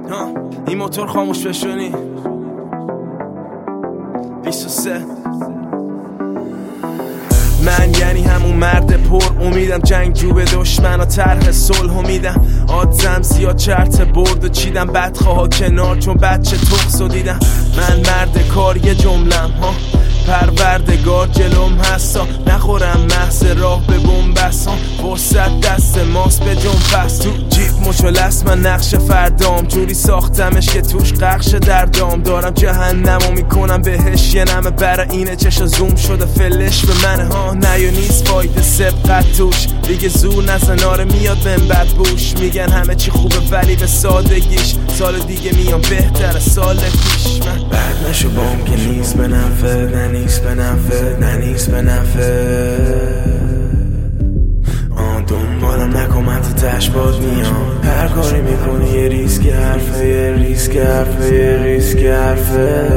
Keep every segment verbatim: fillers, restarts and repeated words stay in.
این موتور خاموش بشونی بیست و سه. من یعنی همون مرد پر امیدم، جنگجو به دشمن و طرح صلح میدم. آدزم زیاد چرت برد و چیدم، بدخواه کنار چون بچه تخص و دیدم. من مرد کار یه جملم ها، پروردگار جلوم هستا. نخورم محض راه به بومبستان، فرصت دست ماست به جنبست. تو جیب مچولست من نقش فردام، جوری ساختمش که توش قخش دردام. دارم جهنمو میکنم بهش یه نمه، برای اینه چشا زوم شده فلش به منه ها. نه یا نیست فایده سبقت توش، دیگه زور نزن آره میاد من بد بوش. میگن همه چی خوبه ولی به سادگیش، سال دیگه میام بهتر سال پیش. من بد نشو بام که نیست به نفع، نه نیست به نفع، نه نیست به نفع. آن دنبالم نکن من تو تش باد میام. هر کاری میکنی یه ریسک حرفه، یه ریسک حرفه، یه ریسک حرفه.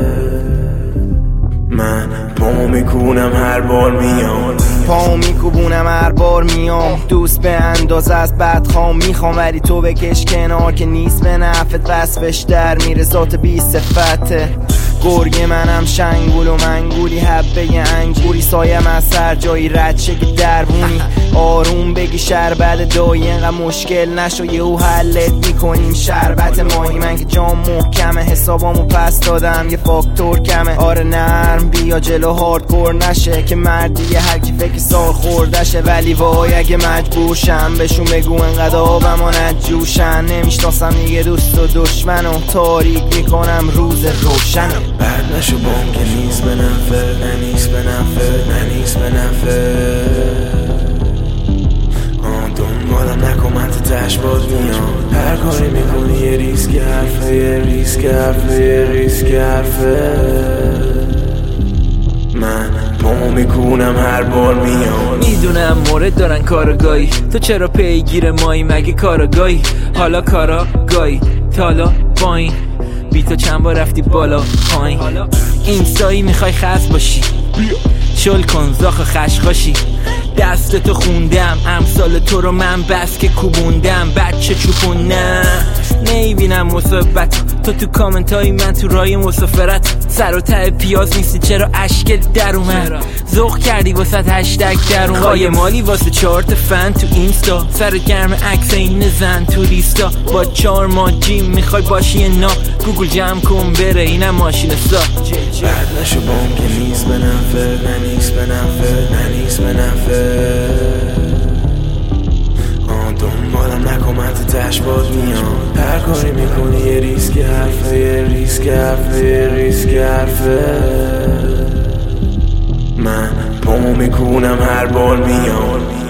من پامو میکونم هر بار میام، پامو میکوبونم هر بار میام. دوست به اندازه از بدخوام میخوام، ولی تو بکش کنار که نیست به نفت. وصفش در میره ذات بی صفته. گرگ منم شنگول و منگولی، حبه ی انگوری سایم از سر جایی رد شه که دربونی. آروم بگی شربت دایی، اینقدر مشکل نشو یهو حلت میکنیم. شربت ماهی من که جام محکمه، حسابامو پس دادم یه فاکتور کمه. آره نرم بیا جلو هاردکور نشه، که مردیه هر کی فکر سال خوردشه. ولی وای اگه مجبور شم بهشون بگو انقدر آبم و نجوشن. نمیشناسم دیگه دوست و دشمنو، تاریک میکنم روز روشنه. بد نشو بام که نیست به نفع، نه نیست به نفع، نه نیست به نفع. آن دنبالم نکن من تو تش باد میام. هر کاری میکنی یه ریسک حرفه، یه ریسک حرفه، یه ریسک حرفه. من پامو میکونم هر بار میام. میدونم مورد دارن کارگاهی، تو چرا پیگیر مایی مگه کارگاهی؟ حالا کاراگاهی تالا باین، بی تو چند بار رفتی بالا پایین. اینستایی میخوای خس باشی، شل کن زاخ خشخاشی. دست تو خوندم امثال تو رو من بس که کوبوندم. بچه چوپونه نیبینم مثبت، تو تو کامنت های من تو رای مسافرت. سر و ته پیاز نیستی چرا اشکت در اومد؟ ذوق کردی واسه هشتگ در اومد. خواهی مالی واسه چارت فن تو اینستا، سر گرم عکس این زن تو ریستا. با چار ماه جیم میخوای باشی نا، گوگل جمع کن بره اینم ماشین سا. بد نشو بام که نیست به نفع، نه نیست به نفع، نه نیست به نفع. آن دنبالم نکن من تو تش باد میام. هر کاری میکنی یه ریسک حرفه، یه ریسک حرفه، یه ریسک حرفه. من پامو میکونم هر بار میام.